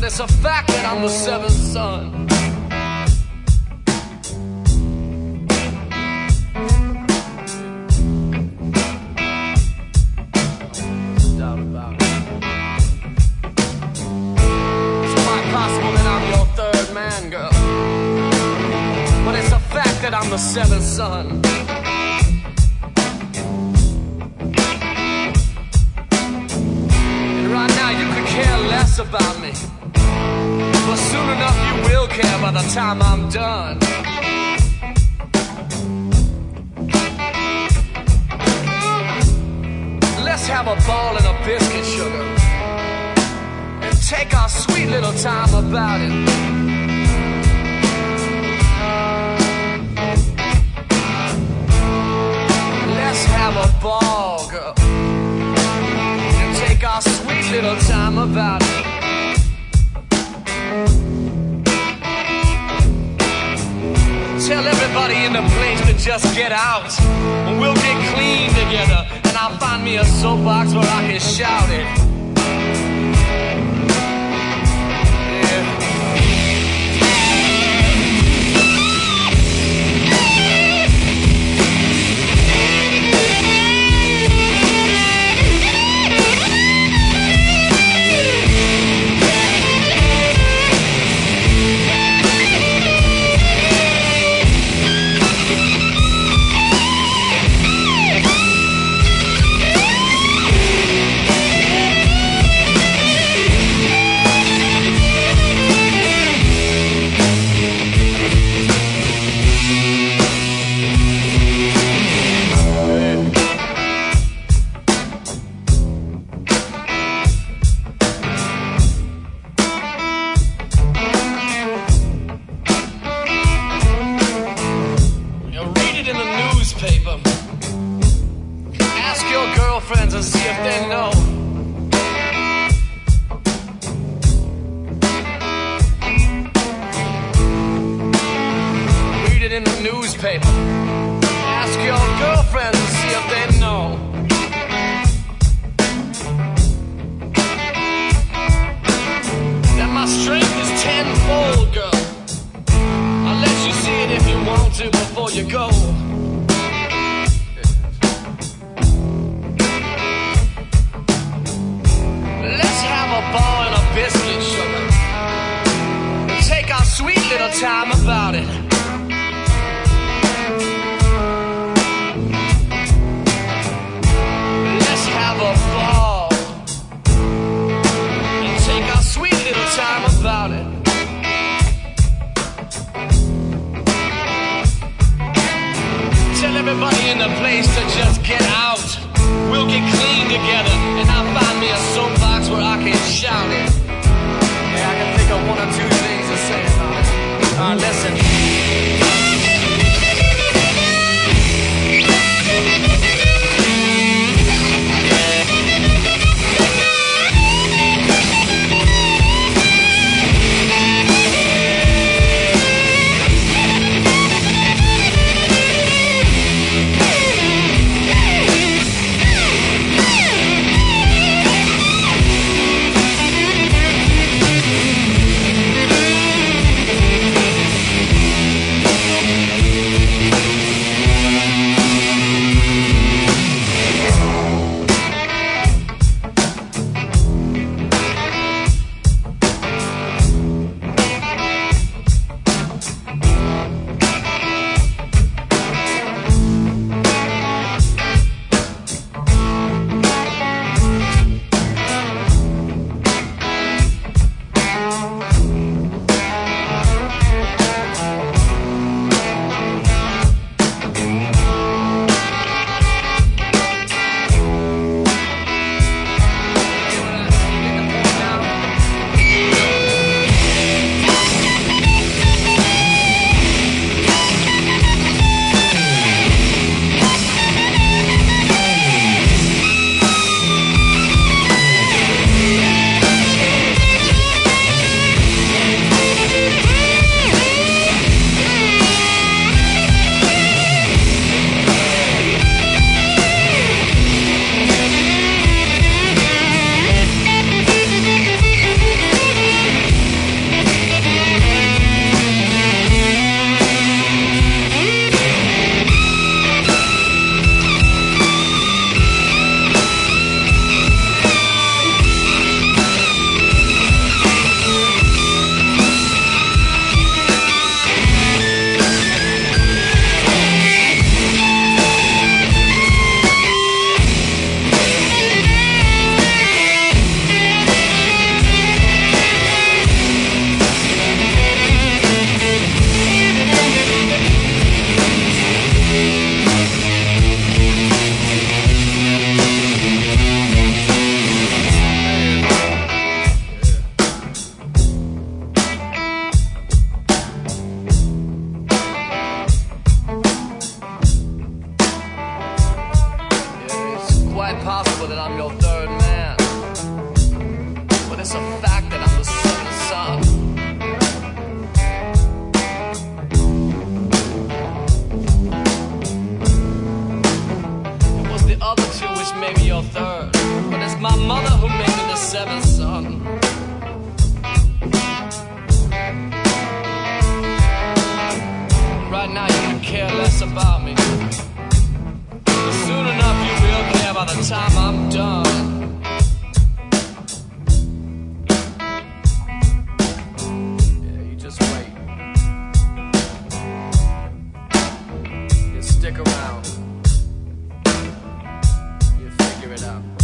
it's a fact that I'm the seventh son. No doubt about it. It's quite possible that I'm your third man, girl, but it's a fact that I'm the seventh son. And right now you could care less about me, but soon enough you will care by the time I'm done. Let's have a ball and a biscuit, sugar, and take our sweet little time about it. Let's have a ball, girl, and take our sweet little time about it. Tell everybody in the place to just get out, and we'll get clean together, and I'll find me a soapbox where I can shout it. Ask your girlfriends and see if they know. Read it in the newspaper. Ask your girlfriends and see if they know. That my strength is tenfold, girl. I'll let you see it if you want to before you go. Ball and a biscuit, sugar, and take our sweet little time about it. Let's have a ball and take our sweet little time about it. Tell everybody in the place to just get out. We'll get clean together, and I'll find me a soapbox where I can shout it. Yeah, I can think of one or two things to say about it. Listen. a fact that I'm the seventh son. It was the other two which made me your third, but it's my mother who made me the seventh son. Right now you can care less about me, but soon enough you will care by the time I'm done. Yeah, you just wait. You stick around. You figure it out.